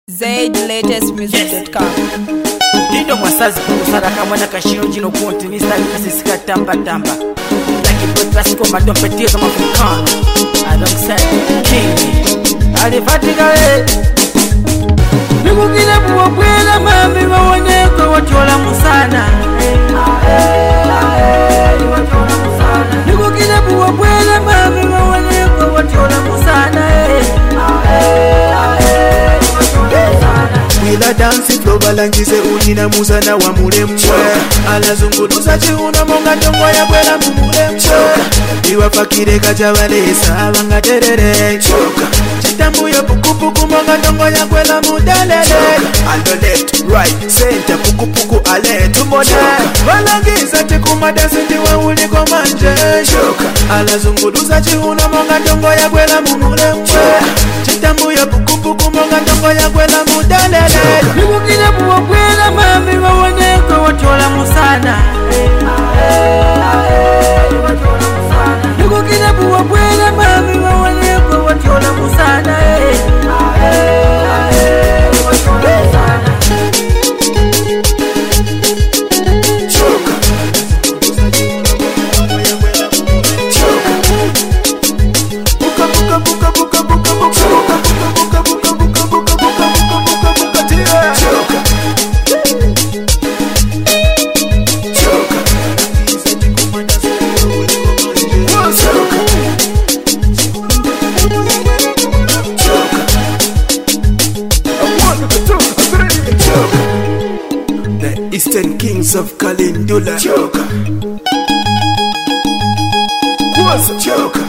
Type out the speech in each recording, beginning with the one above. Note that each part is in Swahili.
ZLatestmusic.com. Dindo mwasazi kusara kama na kashiro jino konti ni style sisika tamba tamba. Like it classic on my dompetia kama African. Alongside King. Alifatika Niku kile buwa kwela mami wawaneko watola musana. Niku kile buwa kwela mami wawaneko watola musana. Wila dansi flow balangize unina musana wa muremwe Alazungudusa chiuna monga ndongo ya kwela mumuremwe Iwa fakire kachavalesa wanga terere Chitambu ya puku monga ndongo ya kwela mudalele Aldo left, right, center puku ale tumone Balangiza chikuma dansi ndiwa uliko manje Alazungudusa chiuna monga ndongo ya kwela mumuremwe Chitambu ya puku monga ndongo ya kwela mudalele Niku kile buwa kwela mami wawaneko watola musana. Niku kile buwa kwela mami wawaneko watola musana. Eastern Kings of Kalindula Choka Kwasa Choka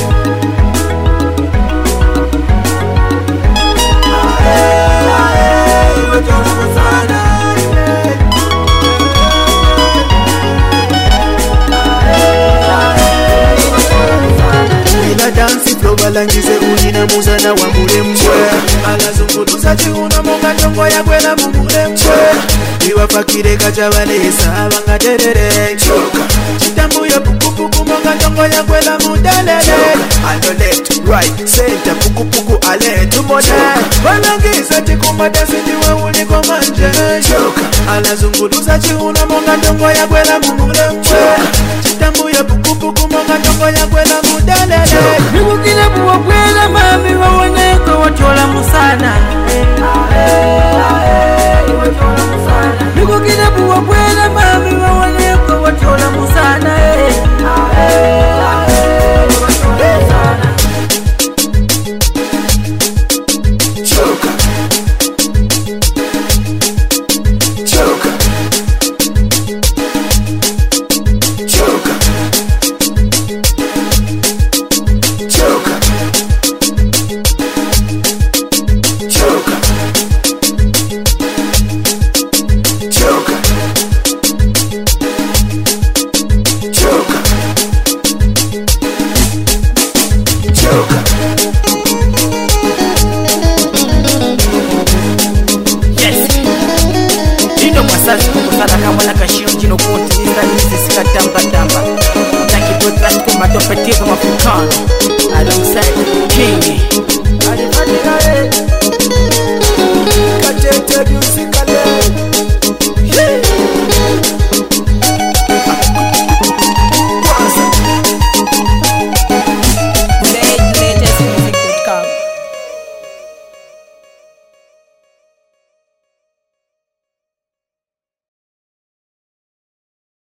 Wila dansi flow balangize unina musana wa muremwe Alazungudusa chiuna monga ndongo ya kwela mumuremwe Iwa fakire kachavalesa wanga terere Chitambu ya puku monga ndongo ya kwela mudalele Aldo left, right, center puku ale tumone Balangiza chikuma dansi ndiwa uliko manje Alazungudusa chiuna monga ndongo ya kwela mumuremwe Chitambu ya puku monga ndongo ya kwela mudalele Niku kile buwa kwela mami wawaneko watola musana. Niku kile buwa kwela mami wawaneko watola musana. Choka Choka Choka Choka Choka Choka Choka Choka Yes. Dindo mwasazi kusara kama na kashiro jino konti ni style sisika tamba tamba. Like it classic on my dompetia kama African. Alongside